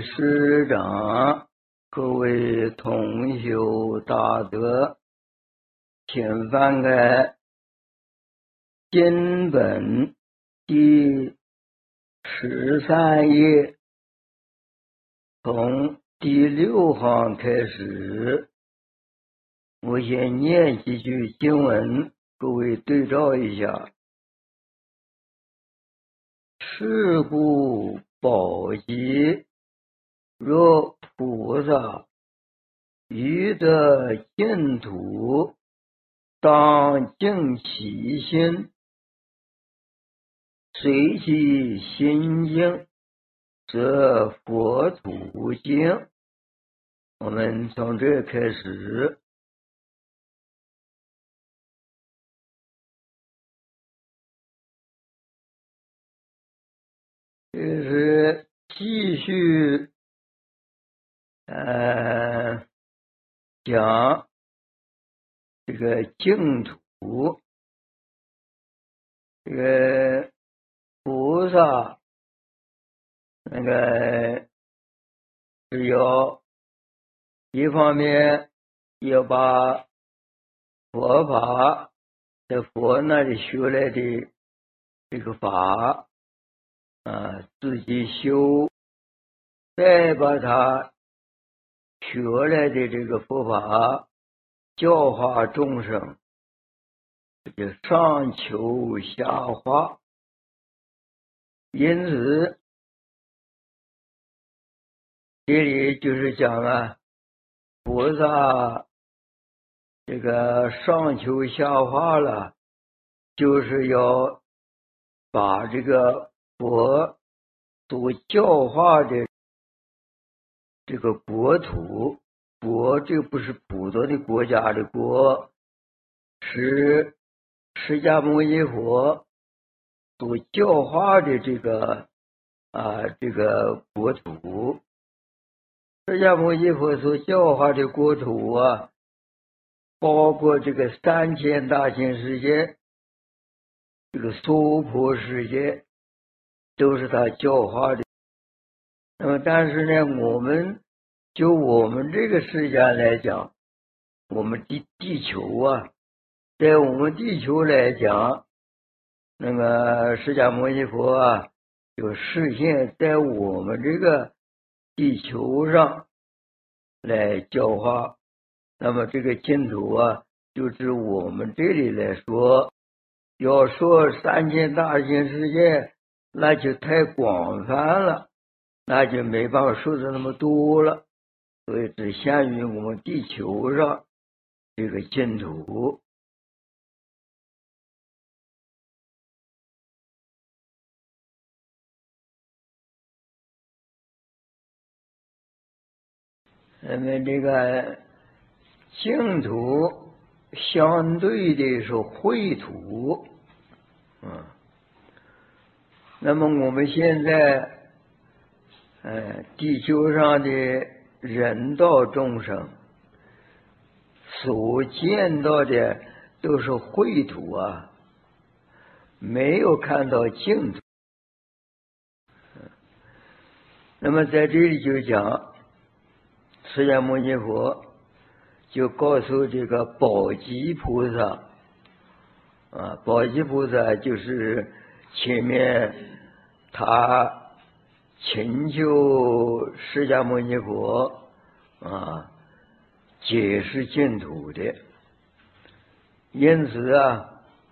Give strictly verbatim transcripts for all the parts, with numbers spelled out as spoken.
师长，各位同修大德，请翻开经本第十三页，从第六行开始。我先念几句经文，各位对照一下。是故宝积，若菩萨于得净土，当净其心，随其心境，则佛土净。我们从这开始。这是继续呃讲这个净土，这个菩萨那个是要一方面要把佛法在佛那里学来的这个法啊自己修，再把他学来的这个佛法教化众生，就上求下化。因此这里就是讲啊，菩萨这个上求下化了，就是要把这个佛所教化的这个国土，国这不是普通的国家的国，是释迦牟尼佛所教化的这个啊这个国土。释迦牟尼佛所教化的国土啊，包括这个三千大千世界，这个娑婆世界，都是他教化的。那么但是呢，我们就我们这个世界来讲，我们地地球啊，在我们地球来讲，那个释迦牟尼佛啊，就实现在我们这个地球上来教化。那么这个净土啊，就是我们这里来说，要说三千大千世界，那就太广泛了，那就没办法说的那么多了，所以只限于我们地球上这个净土。那么这个净土相对的是秽土，嗯，那么我们现在呃地球上的人道众生所见到的都是秽土啊，没有看到净土。那么在这里就讲，释迦牟尼佛就告诉这个宝积菩萨啊，宝积菩萨就是前面他请求释迦牟尼佛啊解释净土的。因此啊，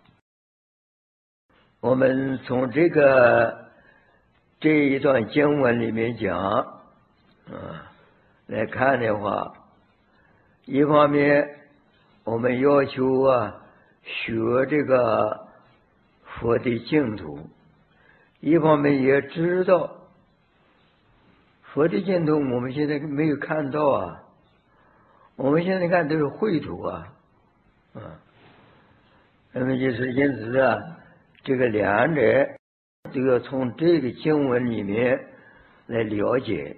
我们从这个这一段经文里面讲啊来看的话，一方面我们要求啊学这个佛的净土，一方面也知道佛的净土我们现在没有看到啊，我们现在看都是秽土啊，啊，那么就是因此啊，这个两者都要从这个经文里面来了解。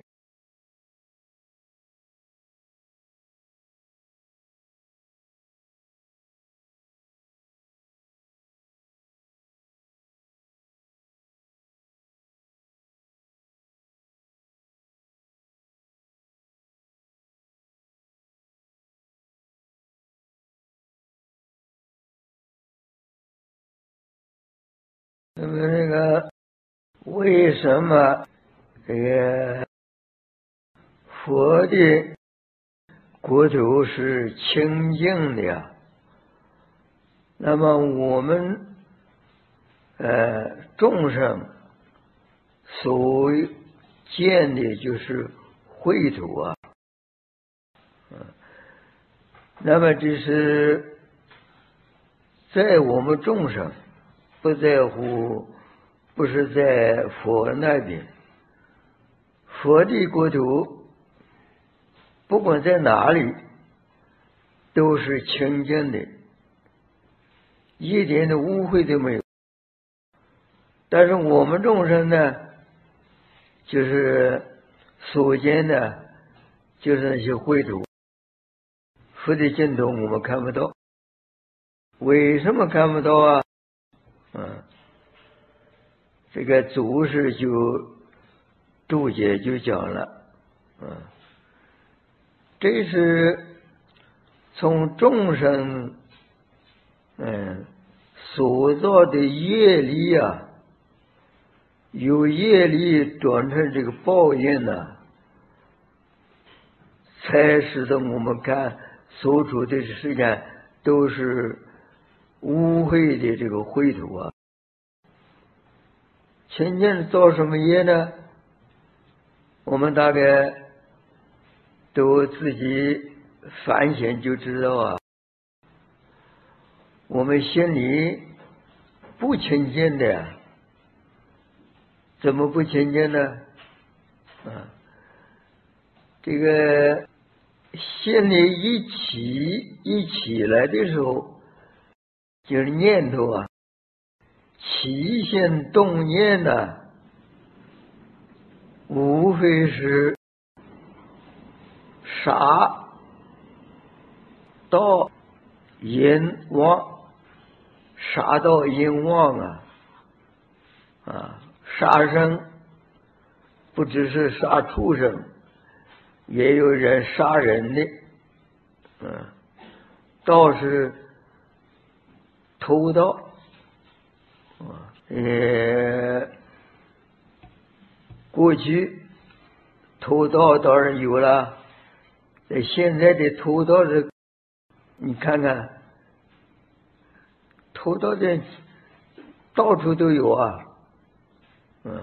那么那个为什么这个佛的国土是清净的呀？那么我们呃众生所见的就是秽土啊。那么这是在我们众生，不在乎，不是在佛那边。佛的国土不管在哪里都是清净的，一点的污秽都没有。但是我们众生呢，就是所见的就是那些秽土，佛的净土我们看不到。为什么看不到啊？嗯，这个祖师就注解就讲了，嗯，这是从众生嗯所造的业力啊，由业力转成这个报应呢、啊，才使得我们看所处的世界都是污秽的这个秽土啊。清净造什么业呢？我们大概都自己反省就知道啊。我们心里不清净的呀，怎么不清净呢？啊，这个心里一起一起来的时候，就是念头啊，起心动念呢、啊，无非是杀盗淫妄，杀盗淫妄啊啊！杀生不只是杀畜生，也有人杀人的，嗯，盗是偷盗，啊，呃，过去偷盗当然有了，在现在的偷盗的，你看看，偷盗的到处都有啊，嗯，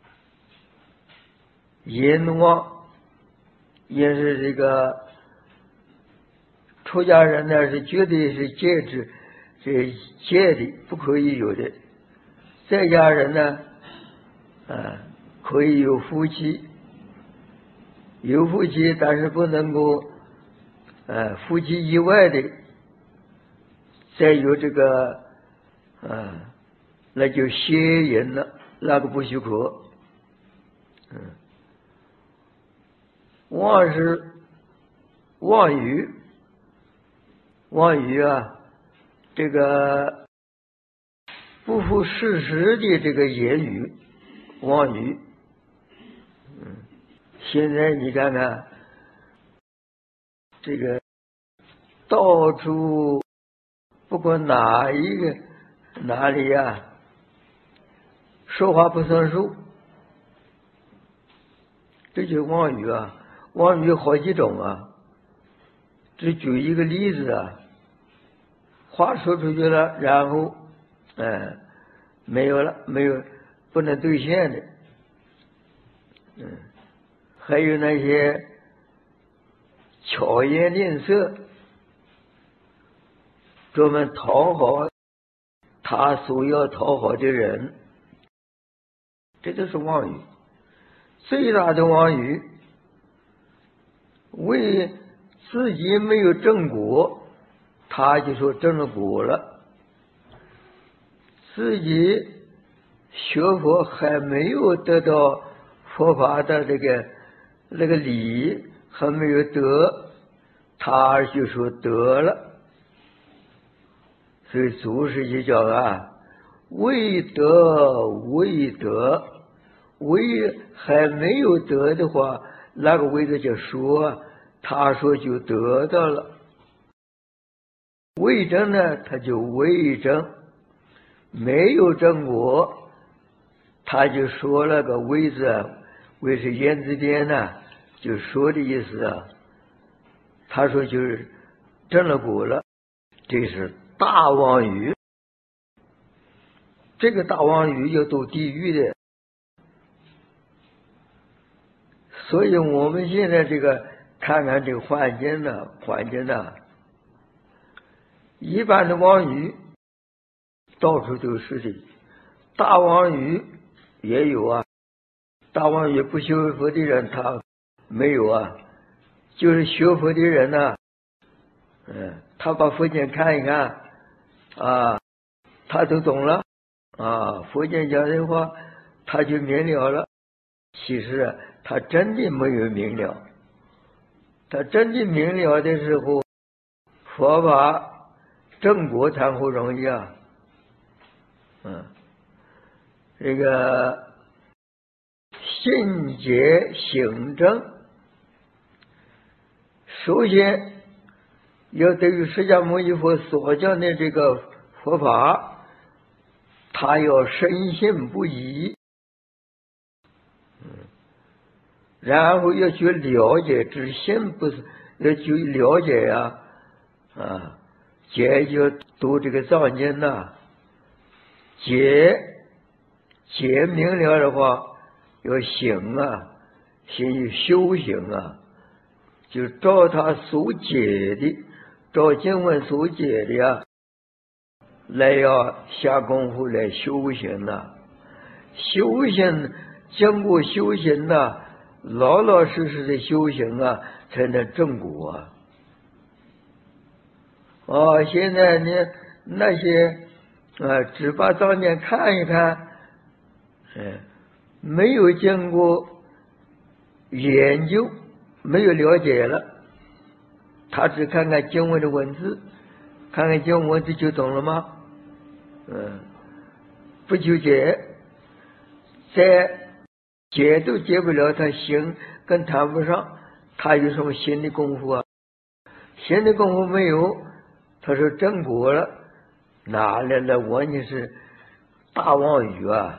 淫妄也是这个出家人呢是绝对是戒制，这戒的不可以有的。在家人呢，啊，可以有夫妻，有夫妻，但是不能够，呃，夫妻以外的再有这个，啊，那就邪淫了，那个不许可。嗯，妄是妄语，妄语啊，这个不符事实的这个言语，妄语。嗯，现在你看看，这个到处不管哪一个哪里呀、啊，说话不算数，这就是妄语啊。妄语有好几种啊，只举一个例子啊，话说出去了，然后嗯没有了，没有不能兑现的。嗯，还有那些巧言令色，专门讨好他所要讨好的人，这都是妄语。最大的妄语，为自己没有正果，他就说正了果了；自己学佛还没有得到佛法的这个那个理，还没有得，他就说得了。所以祖师就讲啊，未得未得，未还没有得的话，那个位置就说，他说就得到了。未证呢，他就未证，没有正果， 他就说了个为字，为是言字边呢，就说的意思啊。他说就是正了果了，这是大妄语。这个大妄语要堕地狱的，所以我们现在这个看看这个环境呢，环境呢，一般的妄语到处都是的，大妄语也有啊。大妄语不学佛的人他没有啊，就是学佛的人呢、啊，嗯，他把佛经看一看啊，他都懂了啊，佛经讲的话他就明了了。其实他真的没有明了，他真的明了的时候，佛法正果谈何容易啊？嗯，这个信解行证，首先要对于释迦牟尼佛所讲的这个佛法，他要深信不疑，嗯，然后要去了解，只信不是要去了解呀、啊，啊，解就读这个藏经呐，解解明了的话，要行啊，行修行啊，就照他所解的，照经文所解的呀、啊，来要下功夫来修行呐、啊。修行经过修行呐、啊，老老实实的修行啊，才能正果啊。哦，现在呢那些啊，只把藏经看一看，嗯，没有经过研究，没有了解了，他只看看经文的文字，看看经文文字就懂了吗？嗯，不纠结，再解都解不了，他行更谈不上，他有什么新的功夫啊？新的功夫没有，他说正果了，哪来的完全是大妄语啊！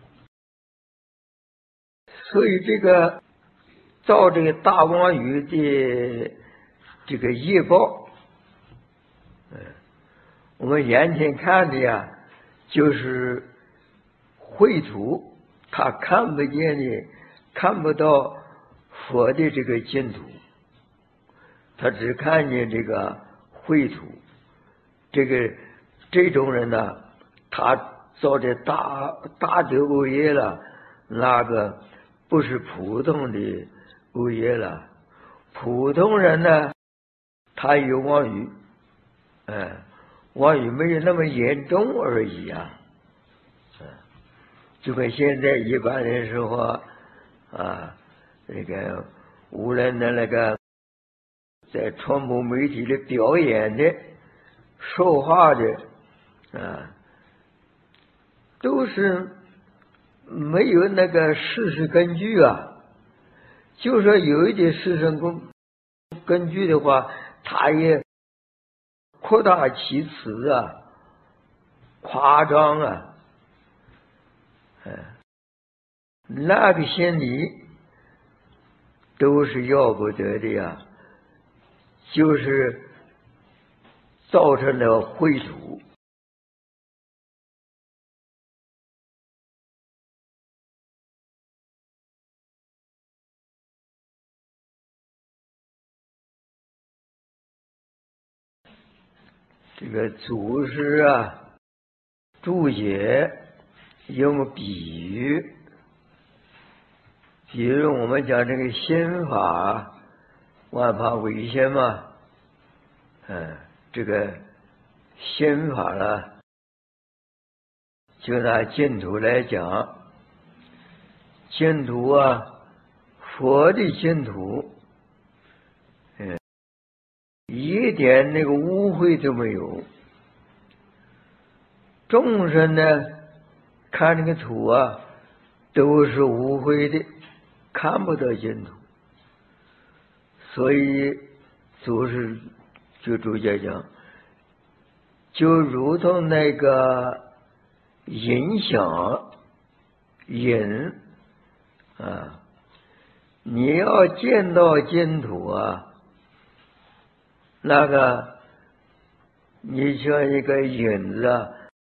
所以这个造这个大妄语的这个业报，嗯，我们眼前看的呀，就是秽土，他看不见的，看不到佛的这个净土，他只看见这个秽土。这个这种人呢，他造的大大的恶业了，那个不是普通的恶业了。普通人呢，他有妄语，嗯，妄语没有那么严重而已啊。嗯，就跟现在一般人说话啊，那个无论的那个在传播媒体里表演的、说话的啊，都是没有那个事实根据啊。就说有一点事实根根据的话，他也扩大其词啊，夸张啊，嗯，那个心理都是要不得的呀，就是造成了秽土。这个祖师啊，注解用比喻，比如我们讲这个心法，万法唯心嘛，嗯，这个心法呢，就拿净土来讲，净土啊，佛的净土，嗯，一点那个污秽都没有。众生呢，看这个土啊，都是污秽的，看不到净土。所以祖师就主讲讲，就如同那个音响， 引啊，你要见到净土啊，那个你像一个引子啊，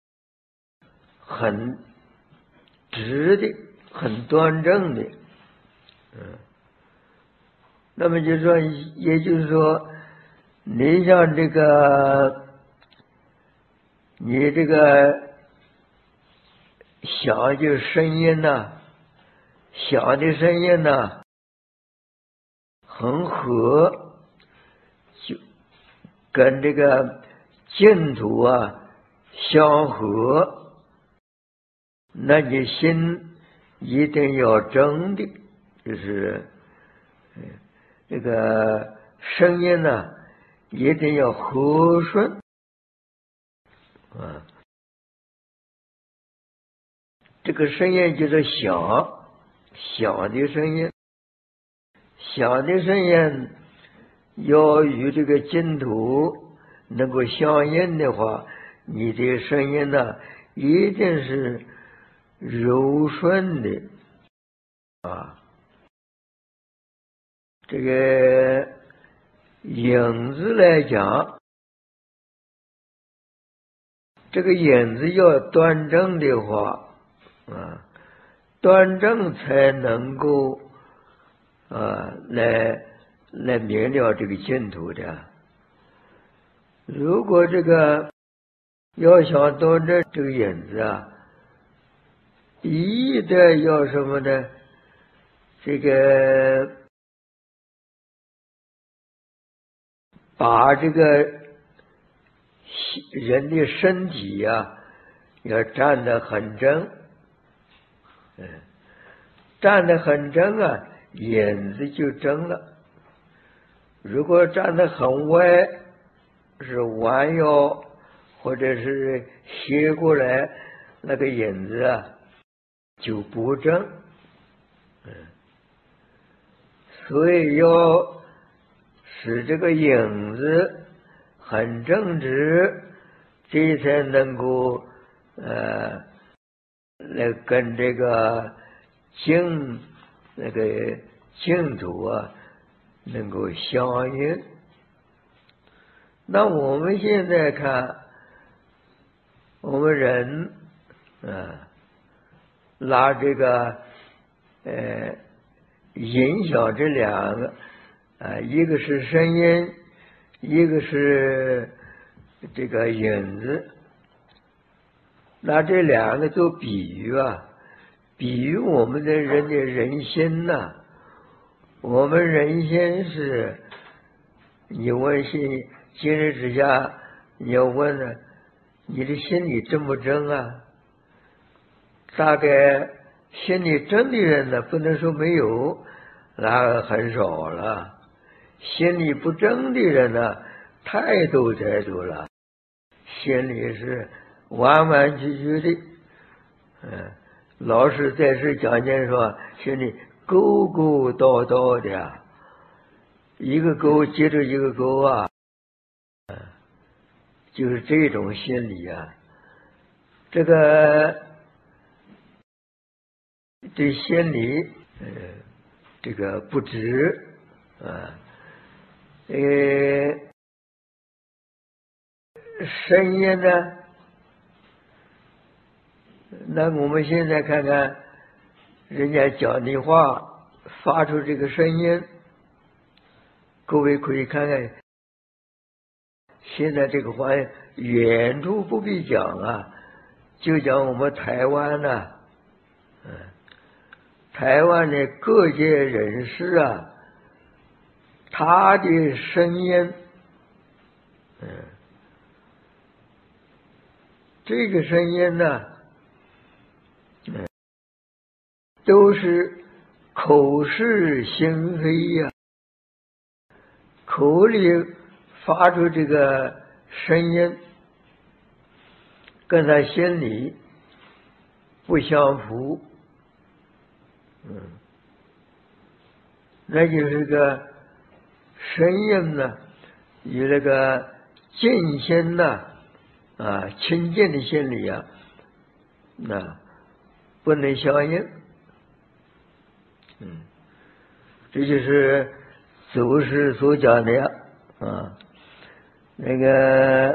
很直的，很端正的，嗯，那么就说，也就是说，你像这个，你这个响就是声音呐、啊，响的声音呐、啊，很和，就跟这个净土啊相合，那你心一定要正的，就是这个声音呢、啊，一定要和顺啊。这个声音就是响，响的声音，响的声音要与这个净土能够相应的话，你的声音呢、啊，一定是柔顺的啊。这个影子来讲，这个影子要端正的话啊，端正才能够啊来来明了这个净土的。如果这个要想端正这个影子啊，一的要什么呢？这个把这个人的身体呀、啊，要站得很正，嗯，站得很正啊，影子就正了。如果站得很歪，是弯腰或者是斜过来，那个影子啊就不正，嗯，所以要使这个影子很正直，这才能够呃来跟这个净那个净土啊能够相应。那我们现在看，我们人啊拿这个呃影响这两个啊，一个是声音，一个是这个影子，那这两个做比喻啊，比喻我们的人的人心呐、啊。我们人心是，你问心今日之下，你要问呢，你的心里正不正啊？大概心里正的人呢，不能说没有，那很少了。心里不正的人呢，太多太多了。心里是弯弯曲曲的，嗯，老师在这讲解说，心里勾勾叨叨的，一个勾接着一个勾啊，嗯，就是这种心理啊。这个对心理，呃，这个不直啊，呃，声音呢？那我们现在看看，人家讲的话发出这个声音，各位可以看看。现在这个话远处不必讲啊，就讲我们台湾呢、啊，嗯，台湾的各界人士啊，他的声音，嗯，这个声音呢，嗯，都是口是心非呀、啊，口里发出这个声音，跟他心里不相符，嗯，那就是个声音呢，与那个净心呐，啊，清净的心理啊，那不能相应。嗯，这就是祖师所讲的呀。啊，那个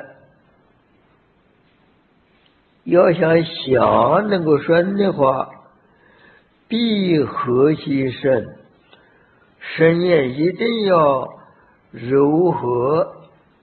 要想想能够顺的话，必和其身，身也一定要柔和，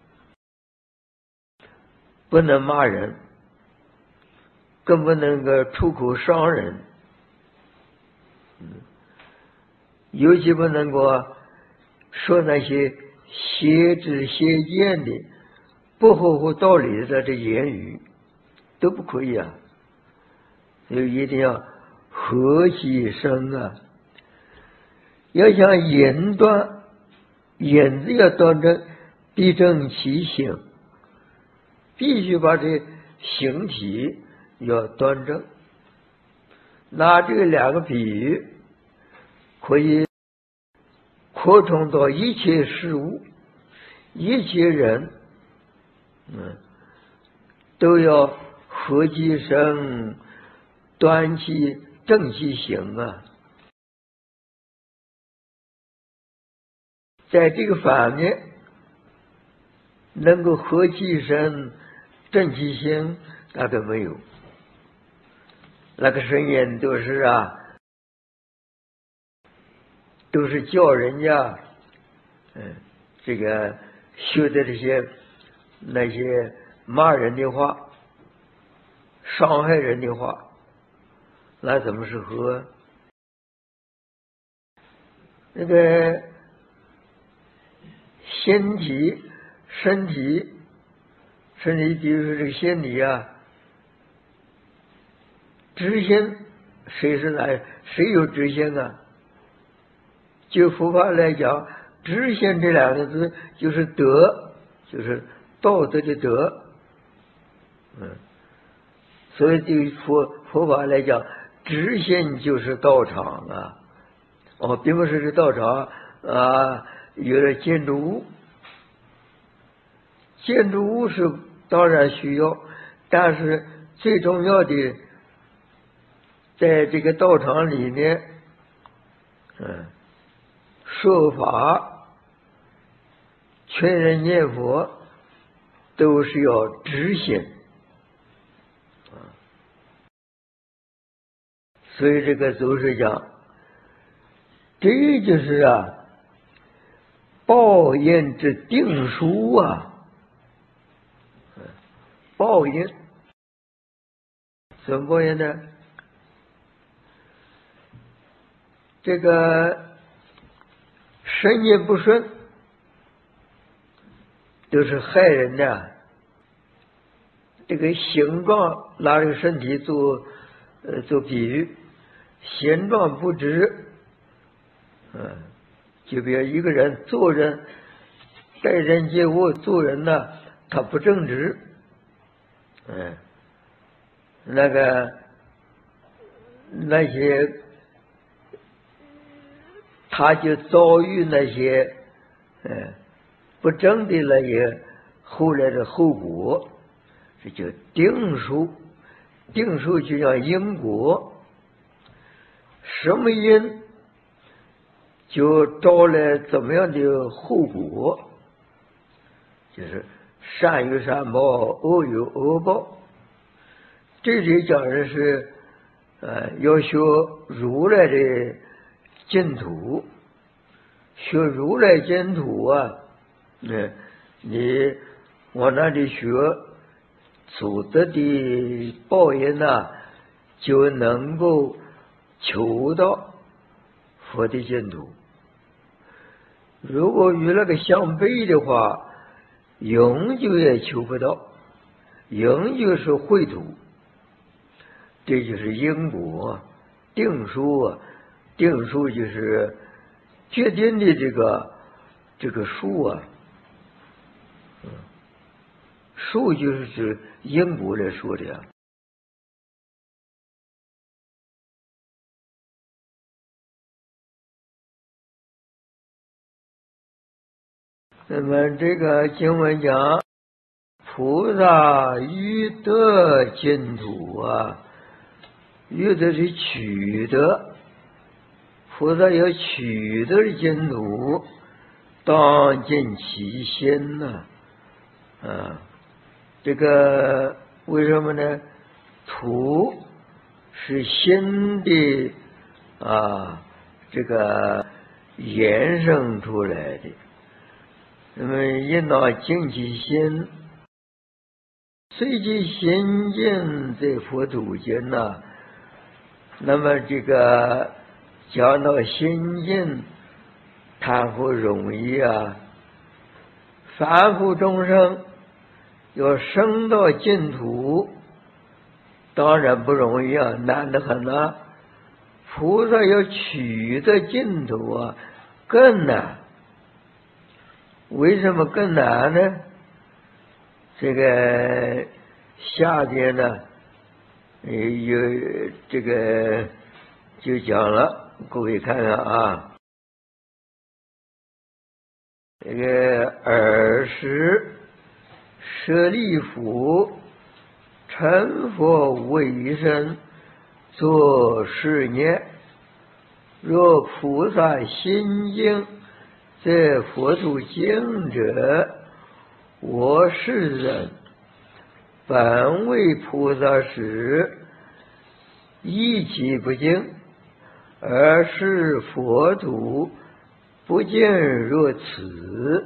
不能骂人，更不能够出口伤人，嗯，尤其不能够说那些邪知邪见的、不合乎道理的这言语，都不可以啊。所以一定要和其身啊，要想言断，言字要端正，必正其形，必须把这形体要端正。拿这个两个比喻，可以扩充到一切事物、一切人，嗯，都要和其身，端其正其形啊。在这个方面能够和其身、正其形，那都没有。那个圣言都是啊，都是叫人家，嗯，这个学的这些那些骂人的话、伤害人的话，那怎么是和？那个身体、身体、身体，就是这个心理啊，知心，谁是来？谁有知心啊？就佛法来讲，知心这两个字就是德，就是道德的德。嗯，所以对佛佛法来讲，知心就是道场啊。哦，并不是这道场啊，有了建筑物，建筑物是当然需要，但是最重要的，在这个道场里面，嗯，说法、劝人念佛，都是要知心啊。所以这个祖师讲，这就是啊，报应之定数啊。报应怎么报应呢？这个身业不顺，都是害人的。这个形状，拿这个身体做呃做比喻，形状不直，嗯，就比如一个人做人、待人接物、做人呢，他不正直，嗯，那个那些他就遭遇那些嗯不正的那些后来的后果，这叫定数。定数就叫因果，什么因就招来怎么样的后果，就是善有善报，恶有恶报。这里讲的是呃要学如来的净土，学如来净土啊，嗯，你往那里学，所得的报应呢，就能够求到佛的净土。如果与那个相悖的话，永久也求不到，永久是秽土。这就是因果定数啊，定数就是决定的这个这个数啊，嗯，数就是指因果来说的呀。那么这个经文讲，菩萨欲得净土啊， 有的是取得，菩萨要取得的净土，当尽其心呐、啊，啊，这个为什么呢？土是心的啊，这个衍生出来的。那么应当尽其心，随其心境在佛土间呐。那么这个讲到心境，谈何容易啊！凡夫众生要升到净土，当然不容易啊，难得很啊。菩萨要取得净土啊，更难。为什么更难呢？这个下边呢，有这个就讲了，各位看看啊。这个尔时舍利弗，成佛为身，作是念：若菩萨心经在佛土经者，我是人本为菩萨时，一其不净，而是佛土不见若此。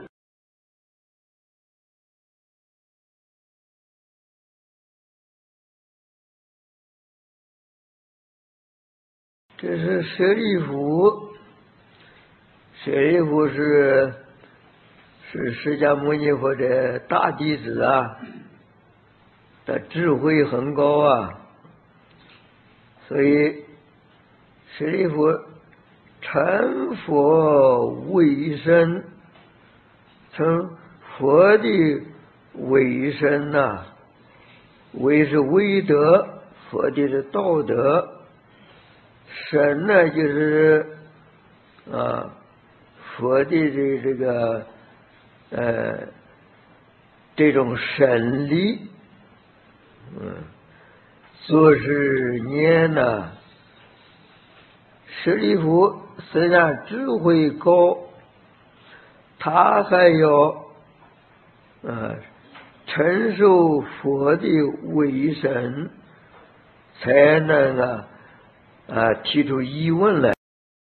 这是舍利弗，舍利弗是是释迦牟尼佛的大弟子啊，他智慧很高啊，所以舍利弗成佛为身，成佛的为身呐、啊，为是威德，佛的是道德，身呢就是啊佛的这这个呃这种神力，嗯，做是念呢，舍利弗虽然智慧高，他还要呃承受佛的威神，才能啊啊提出疑问来。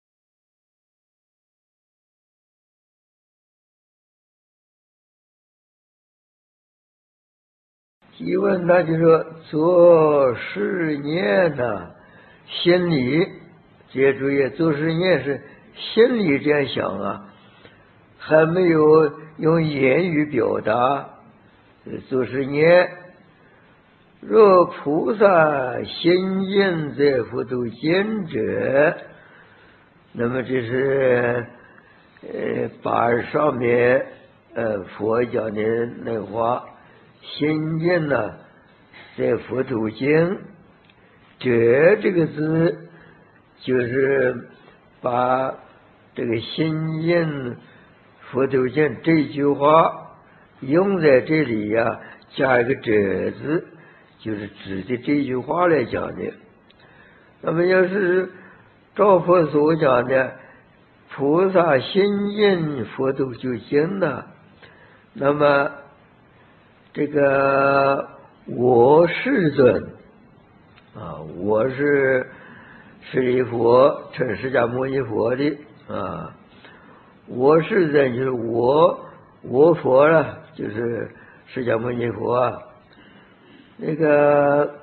疑问那就说做是念呢，心里接注意，做是念是心里这样想啊，还没有用言语表达。做是念：若菩萨心经在佛土见者，那么这是呃把上面呃佛讲的那话，心经呢在佛土经，这这个字就是把这个心经佛土经这句话用在这里呀、啊，加一个者字，就是指的这句话来讲的。那么要是照佛所讲的，菩萨心经佛土就经了，那么这个我是尊啊，我是舍利弗，称释迦牟尼佛的啊，我是尊就是我我佛了，就是释迦牟尼佛啊。那个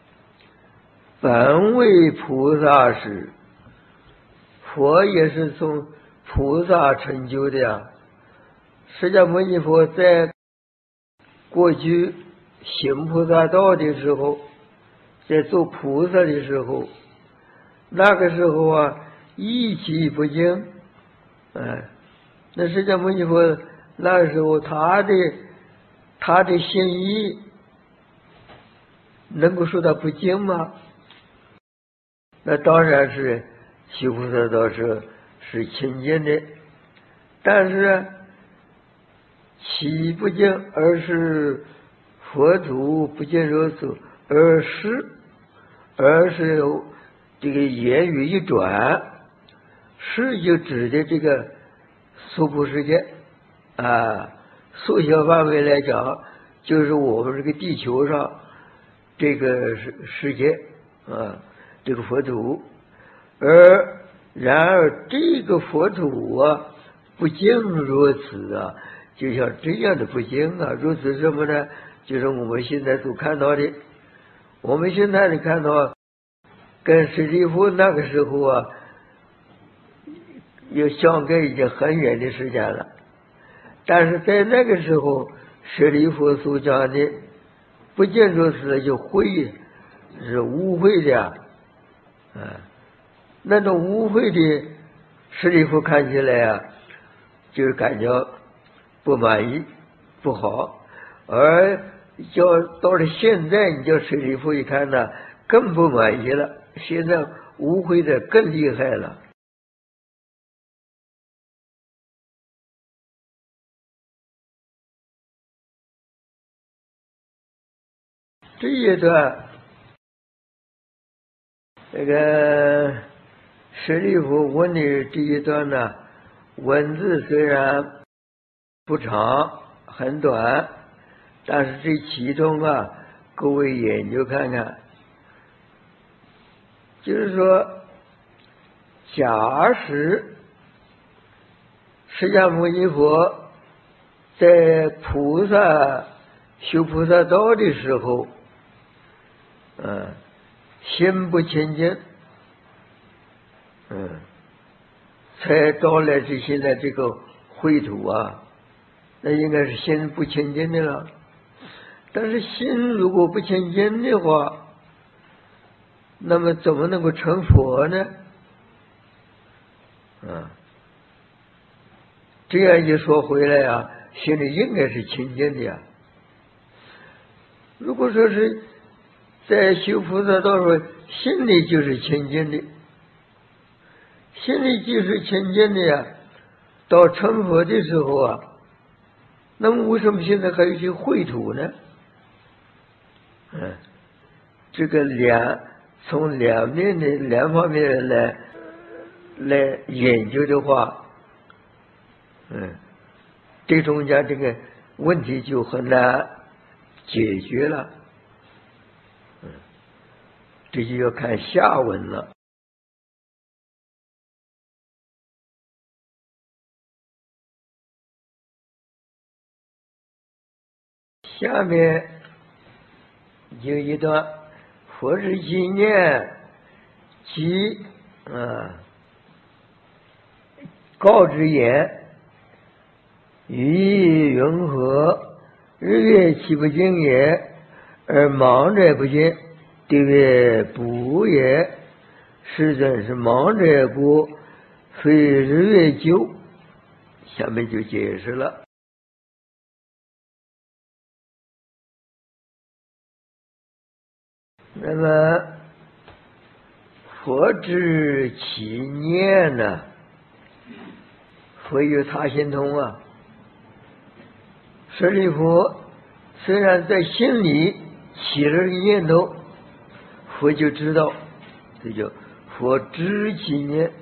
本为菩萨时，佛也是从菩萨成就的呀。释迦牟尼佛在过去行菩萨道的时候，在做菩萨的时候，那个时候啊，意气不净，哎，那释迦牟尼佛那个时候他的他的心意能够说他不净吗？那当然是修菩萨道是是清净的，但是其不净，而是佛土不净如此，而是而是这个言语一转，是就指的这个娑婆世界啊，缩小范围来讲，就是我们这个地球上这个世世界啊，这个佛土。而然而这个佛土啊，不净如此啊，就像这样的不净啊，如此什么呢？就是我们现在所看到的，我们现在你看到跟舍利弗那个时候啊，也相隔已经很远的时间了。但是在那个时候，舍利弗所讲的不净如此，就秽是污秽的啊，那种污秽的舍利弗看起来啊，就是感觉不满意、不好。而叫到了现在，你叫舍利弗一看呢，更不满意了。现在污秽的更厉害了。这一段，这个舍利弗问的这一段呢，文字虽然不长，很短，但是这其中啊，各位研究看看，就是说，假使释迦牟尼佛在菩萨修菩萨道的时候，嗯，心不清净，嗯，才到了这现在这个秽土啊，那应该是心不清净的了。但是心如果不清净的话，那么怎么能够成佛呢？嗯，这样一说回来啊，心里应该是清净的呀。如果说是在修菩萨道时，心里就是清净的，心里就是清净的呀，到成佛的时候啊，那么为什么现在还有些秽土呢？嗯，这个两从两面的两方面来来研究的话，嗯，这中间这个问题就很难解决了。嗯，这就要看下文了。下面有一段佛之纪念即啊告之言，于意云何？日月其不净也，而盲者不净。对曰：不也。世尊是盲者故，非日月究。下面就解释了。那么佛之起念呢？佛有他心通啊。舍利弗虽然在心里起了个念头，佛就知道，这叫佛知其念。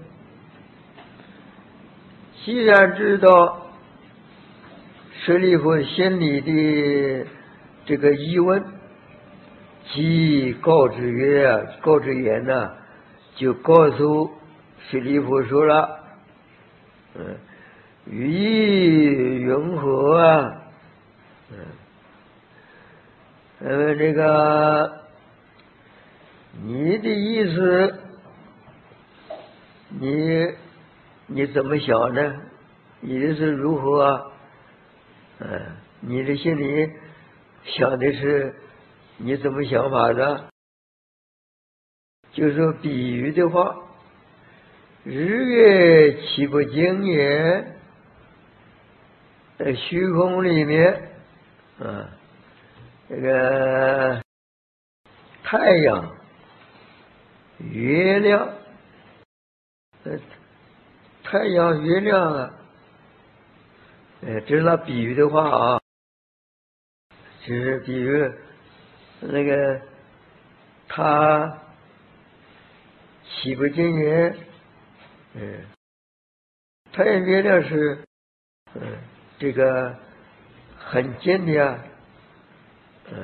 既然知道舍利弗心里的这个疑问，即告之曰啊，告之言呢、啊，就告诉舍利弗说了，嗯，于意云何啊？嗯，呃，这个你的意思，你你怎么想呢？你的是如何啊？嗯，你的心里想的是你怎么想法的？就说比喻的话，日月其不净也，在虚空里面，啊，这个太阳、月亮，呃，太阳、月亮啊，呃，这是那比喻的话啊，就是比喻那个他七不见也。嗯，太阳月亮是嗯这个很近的呀，嗯，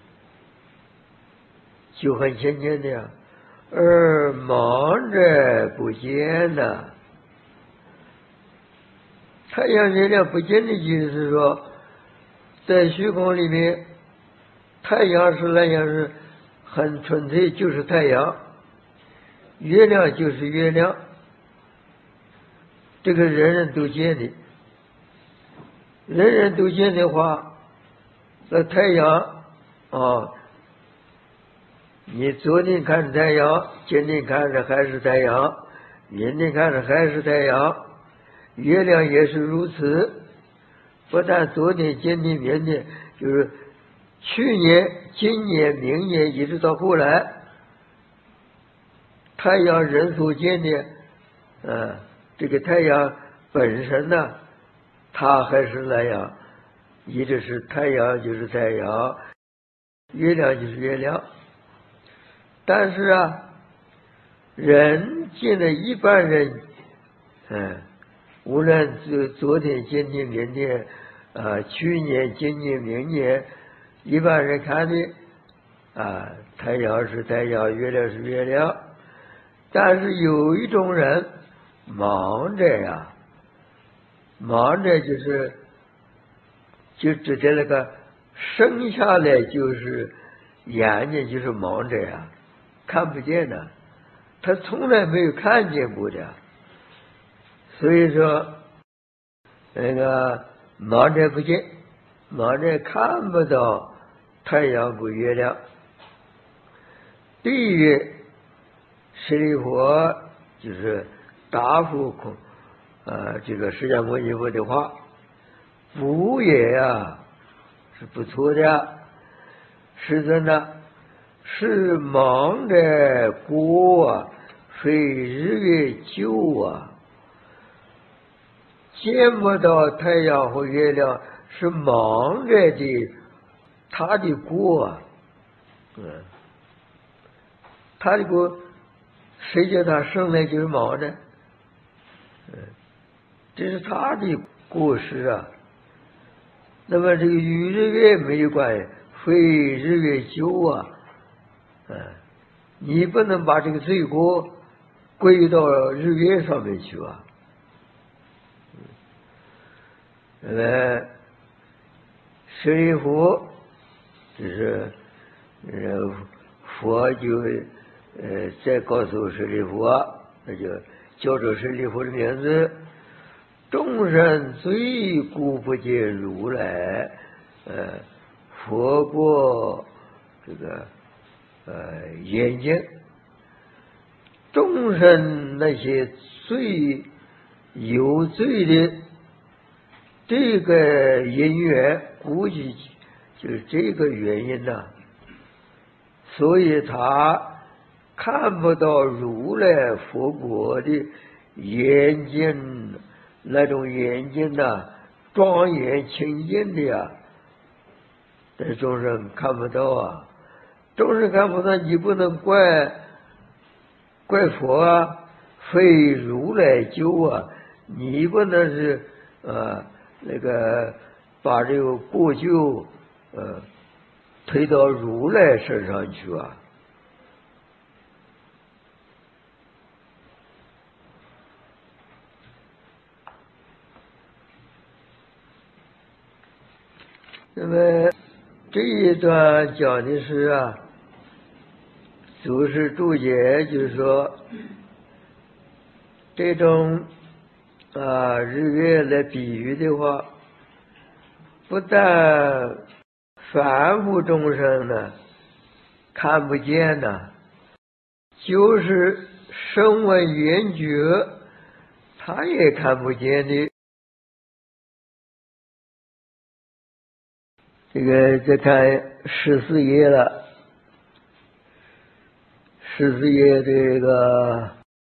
就很亲近的呀，而忙着不见呐。太阳月亮不见的意思是说，在虚空里面，太阳是那样是很纯粹，就是太阳；月亮就是月亮，这个人人都见的。人人都见的话，那太阳啊，你昨天看着太阳，今天看着还是太阳，明天看着还是太阳，月亮也是如此。不但昨天、今天、明天，就是去年、今年、明年，一直到后来，太阳人所见的，呃，这个太阳本身呢，它还是那样，一直是太阳就是太阳，月亮就是月亮。但是啊，人见的一般人，嗯，无论是昨天、今天、明天，啊，去年、今年、明年，一般人看的啊，太阳是太阳，月亮是月亮。但是有一种人忙着呀，忙着就是就指的那个生下来就是眼睛就是忙着呀，看不见的，他从来没有看见过的。所以说那个忙着不见，忙着看不到太阳和月亮。地狱舍利弗就是答复空啊，这个释迦牟尼佛的话，不也啊是不错的，是真的，是忙着过啊，非日月久啊，见不到太阳和月亮，是忙着的，他的过啊，嗯，他的过，谁叫他生来就是忙着？嗯，这是他的过失啊。那么这个与日月没有关系，非日月久啊，嗯，你不能把这个罪过归到日月上面去啊。呃，舍利弗，就是呃佛就呃再告诉舍利弗，那就叫着舍利弗的名字。众生最顾不见如来，呃，佛过这个呃眼睛。众生那些最有罪的这个因缘，估计就是这个原因呐、啊，所以他看不到如来佛国的眼睛。那种眼睛呐，庄严清净的呀，但众生看不到啊，众生看不到，你不能怪怪佛啊，非如来救啊，你不能是呃那个把这个过咎呃推到如来身上去啊。那么这一段讲的是啊，祖师注解，就是说这种啊日月来比喻的话，不但凡夫众生呢看不见呢，就是声闻缘觉他也看不见的。这个再看十四页了，十四页这个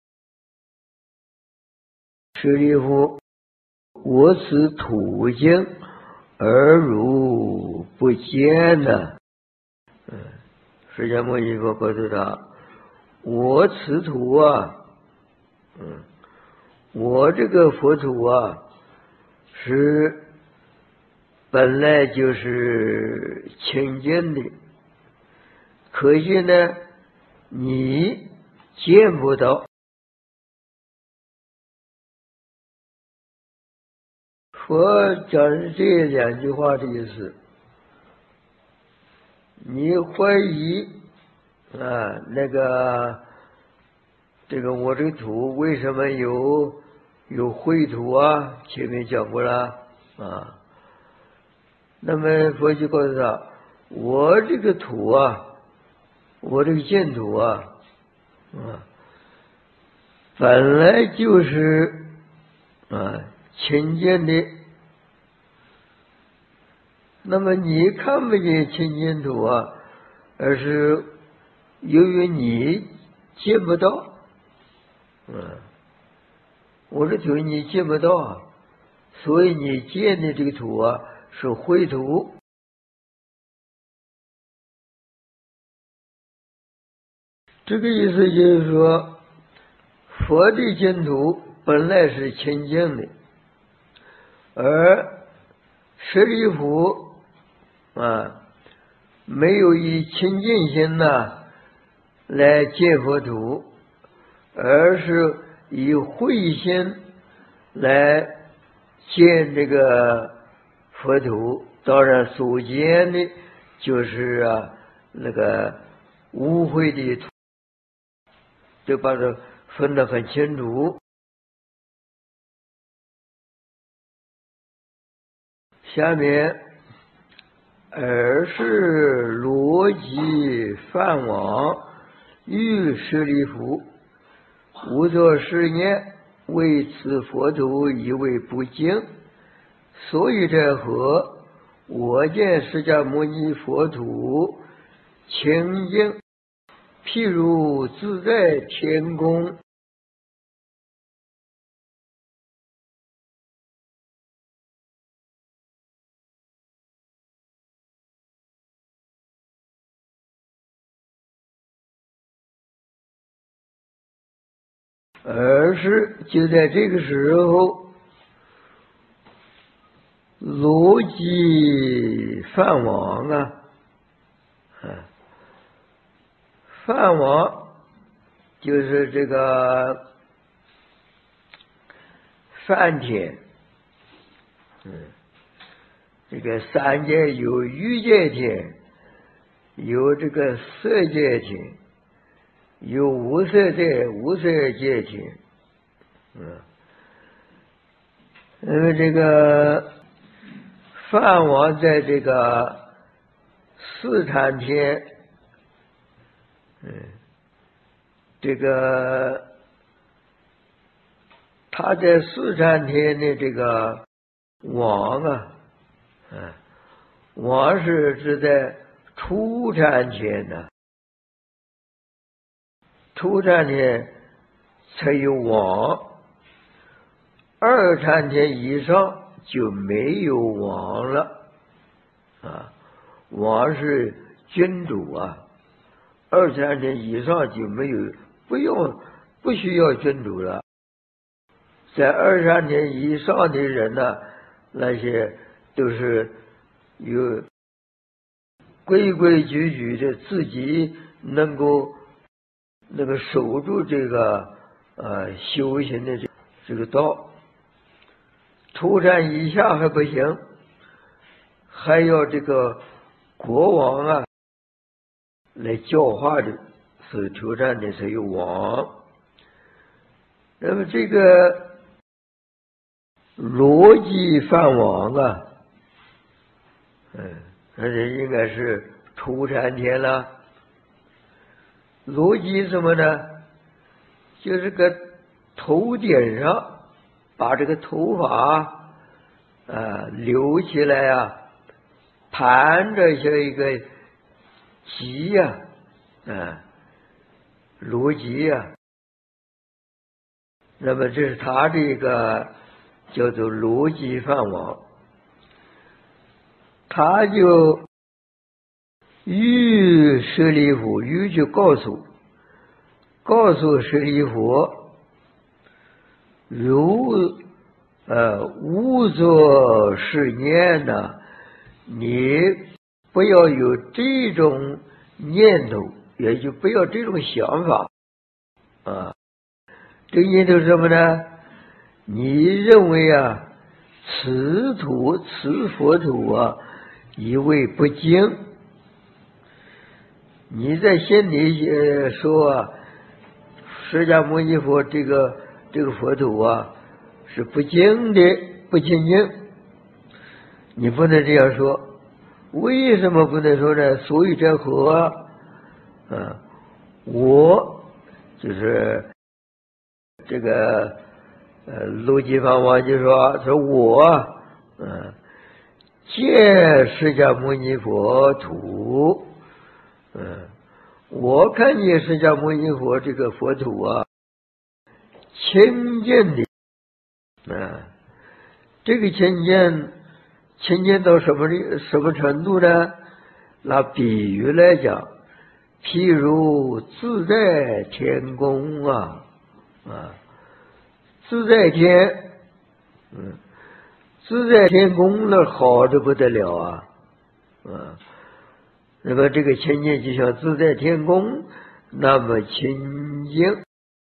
舍利弗，我此土境而如不见呢。嗯，释迦牟尼佛告诉他， 我此土啊，嗯，我这个佛土啊，是本来就是清净的，可惜呢，你见不到。佛讲的这两句话的意思，你怀疑啊，那个这个我这个土为什么有有秽土啊？前面讲过了啊。那么佛就告诉他，我这个土啊，我这个净土啊，啊，本来就是啊清净的。那么你看不见清净土啊，而是由于你见不到，嗯，我这土你见不到，所以你见的这个土啊是秽土。这个意思就是说，佛的净土本来是清净的，而舍利弗啊，没有以清净心呢来见佛土，而是以慧心来见这个佛土。当然所见的就是啊那个污秽的土，就把它分得很清楚。下面尔时罗辑梵王欲舍利弗，无作是念，为此佛土以为不净，所以者何？我见释迦牟尼佛土清净，譬如自在天宫。而是就在这个时候，罗辑梵王啊，啊，梵王就是这个梵天，嗯，这个三界有欲界天，有这个色界天，有无色界无色界天，嗯，那么这个梵王在这个四禅天，嗯，这个他在四禅天的这个王啊，嗯，王是指在初禅天的，初禅天才有王，二禅天以上就没有王了啊。王是君主啊，二禅天以上就没有，不用不需要君主了。在二禅天以上的人呢，那些都是有规规矩矩的，自己能够那个守住这个呃修行的这这个道。初禅以下还不行，还要这个国王啊来教化的，所以初禅的才有王。那么这个罗辑梵王啊，嗯，那这应该是初禅天了。罗辑什么呢？就是个头顶上把这个头发啊留起来啊，盘着像一个髻呀，啊，罗辑呀。那么这是他这个叫做罗辑梵王，他就欲舍利弗，欲就告诉告诉舍利弗，如呃无作是念呢，你不要有这种念头，也就不要这种想法啊。这个念头是什么呢？你认为啊，此土此佛土啊，以为不净。你在心里呃说啊，释迦牟尼佛这个这个佛土啊是不净的，不清净。你不能这样说。为什么不能说呢？所以这和啊，啊我就是这个呃陆基方王就说说我嗯、啊、见释迦牟尼佛土，嗯、啊、我看见释迦牟尼佛这个佛土啊清净的啊，这个清净清净到什么什么程度呢？拿比喻来讲，譬如自在天宫啊啊，自在天，嗯，自在天宫那好的不得了啊啊！那么这个清净就像自在天宫那么清净。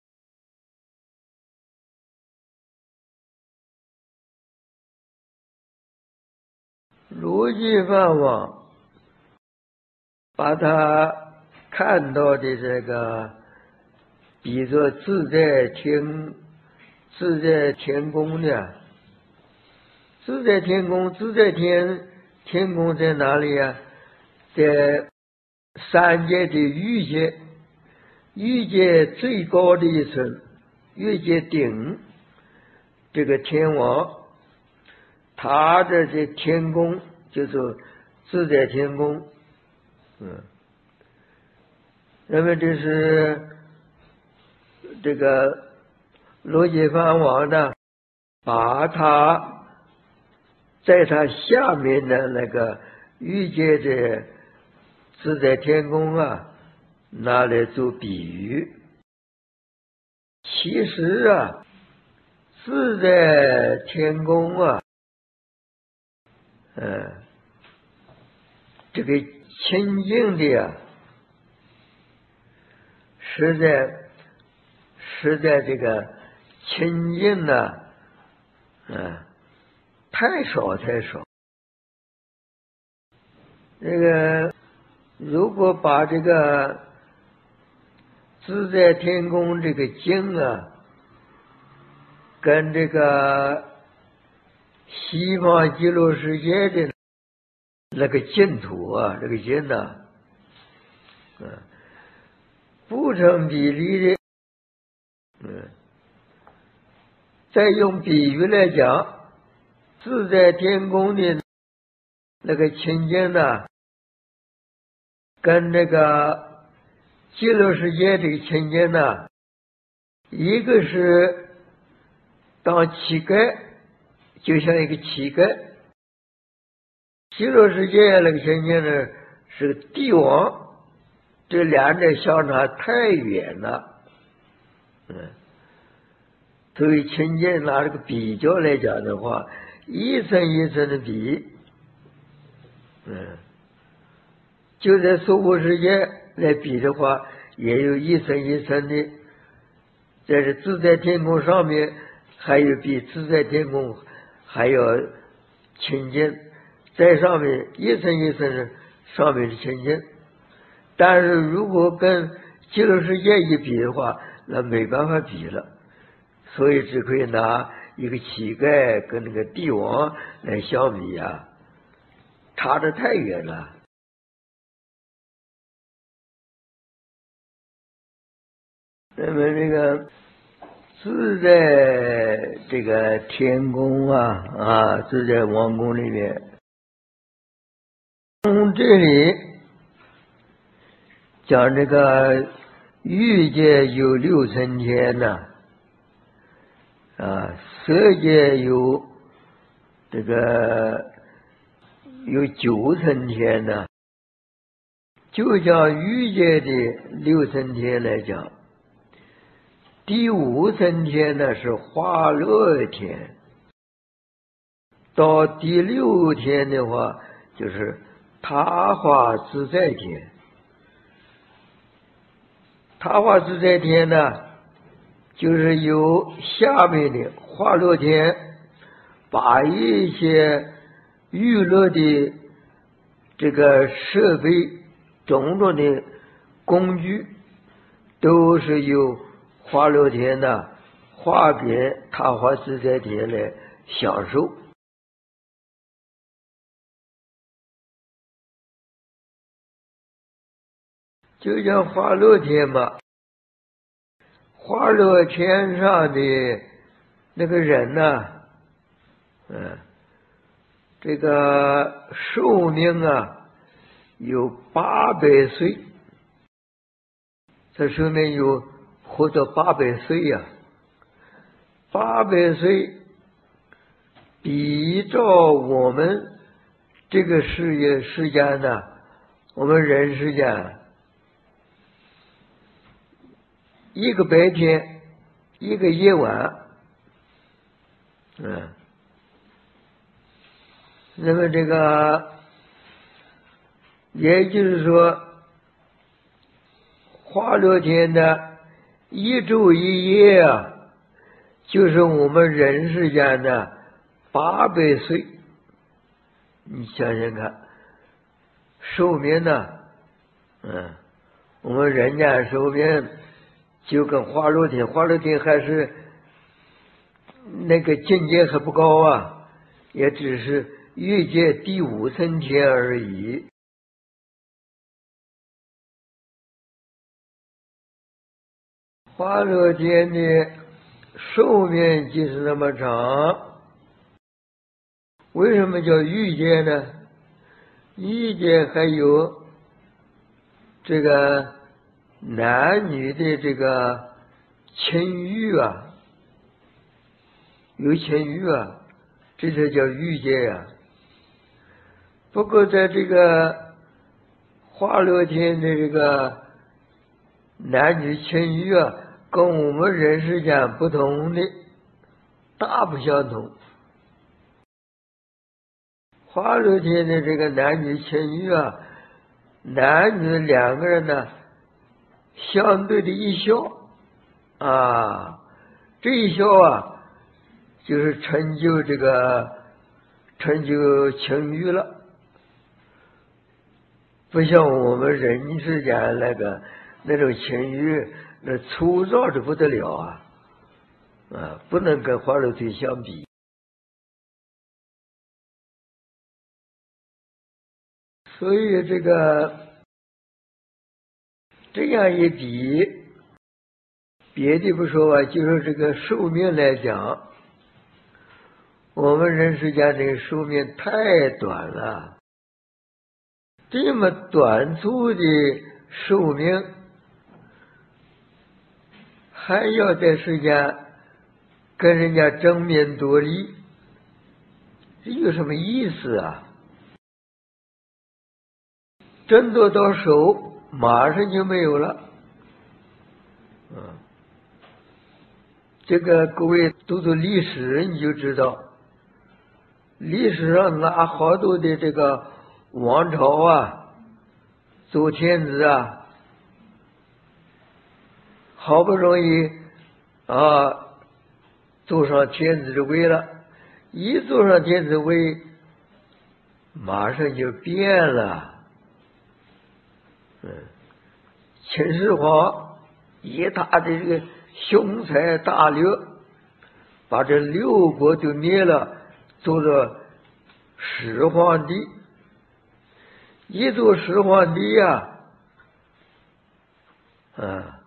如记梵王把他看到的这个比作自在天自在天宫呢？自在天宫，自在天天宫在哪里啊？在三界的欲界，欲界最高的一层，欲界顶，这个天王，他的这天宫就是自在天宫，嗯，那么这是这个罗揭梵王呢，把他在他下面的那个欲界的自在天宫啊，拿来做比喻。其实啊，自在天宫啊，嗯，这个清净的啊，实在实在这个清净呢，嗯，太少太少。这个如果把这个自在天宫这个经啊，跟这个西方极乐世界的那个净土啊，这个经呢，嗯，不成比例的，嗯，再用比喻来讲，自在天宫的那个清净呢，跟那个极乐世界这个清净呢，一个是当乞丐，就像一个乞丐；极乐世界那个清净呢是个帝王，这两者相差太远了，嗯，所以清净拿这个比较来讲的话，一层一层的比，嗯，就在娑婆世界来比的话，也有一层一层的，在这自在天宫上面还有比自在天宫还要清净，在上面一层一层的上面是清净，但是如果跟极乐世界一比的话，那没办法比了，所以只可以拿一个乞丐跟那个帝王来相比啊，差得太远了。那么这个自在这个天宫啊啊，自在王宫里面，从这里讲这个欲界有六层天呐，啊，色界有这个有九层天呐，就讲欲界的六层天来讲。 第五层天呢是化乐天，到第六天的话就是他化自在天。他化自在天呢，就是由下面的化乐天把一些娱乐的这个设备、种种的工具，都是由化乐天呢化变他化自在天来享受。就像化乐天嘛，化乐天上的那个人呢，嗯，这个寿命啊有八百岁，这寿命有活到八百岁呀、啊，八百岁比照我们这个世界时间呢，我们人世间一个白天，一个夜晚，嗯，那么这个，也就是说，化乐天的一昼一夜啊，就是我们人世间的八百岁。你想想看，寿命呢，嗯，我们人间寿命就跟化乐天，化乐天还是那个境界还不高啊，也只是欲界第五层天而已。化乐天的寿命就是那么长，为什么叫欲界呢？欲界还有这个男女的这个情欲啊，有情欲啊，这才叫欲界呀、啊。不过在这个化乐天的这个男女情欲啊，跟我们人世间不同的，大不相同。化乐天的这个男女情欲啊，男女两个人呢，相对的一笑啊，这一笑啊，就是成就这个成就情欲了，不像我们人世间那个那种情欲，那粗糙的不得了啊，啊，不能跟化乐天相比。所以这个这样一比，别的不说吧，就是这个寿命来讲，我们人世间这个寿命太短了，这么短促的寿命，还要在世间跟人家争名夺利，这有什么意思啊？争夺到手，马上就没有了。嗯，这个各位读读历史，你就知道，历史上拿好多的这个王朝啊，做天子啊，好不容易啊坐上天子的位了，一坐上天子位，马上就变了。嗯，秦始皇以他的这个雄才大略，把这六国就灭了，做了始皇帝。一做始皇帝呀、啊，啊，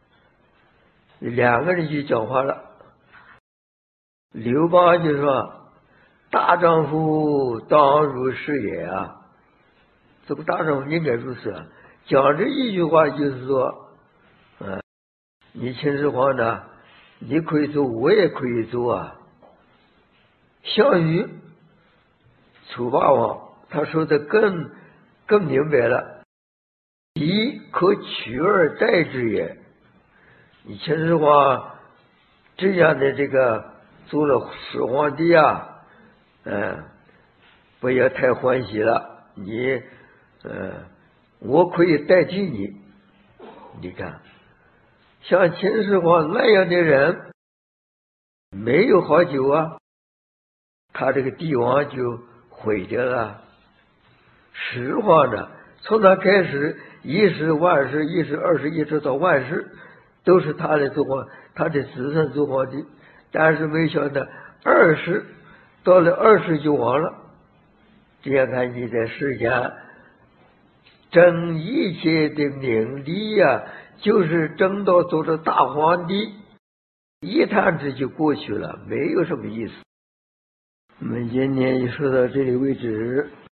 两个人就讲话了。刘邦就说：“大丈夫当如是也啊！”这个大丈夫应该如此啊。讲这一句话就是说，嗯，你秦始皇呢，你可以做，我也可以做啊。项羽，楚霸王，他说的更更明白了：“敌可取而代之也。” 你秦始皇这样的这个做了始皇帝啊，嗯，不要太欢喜了。你，嗯，我可以代替你。你看，像秦始皇那样的人没有好久啊，他这个帝王就毁掉了。始皇呢，从他开始，一世万世，一世二世，一直到万世，都是他的做皇，他的子孙做皇帝。但是没想到二世到了二世就亡了。这样看，你在世间争一切的名利呀、啊，就是争到做了大皇帝，一弹指就过去了，没有什么意思。我们今天就说到这里为止。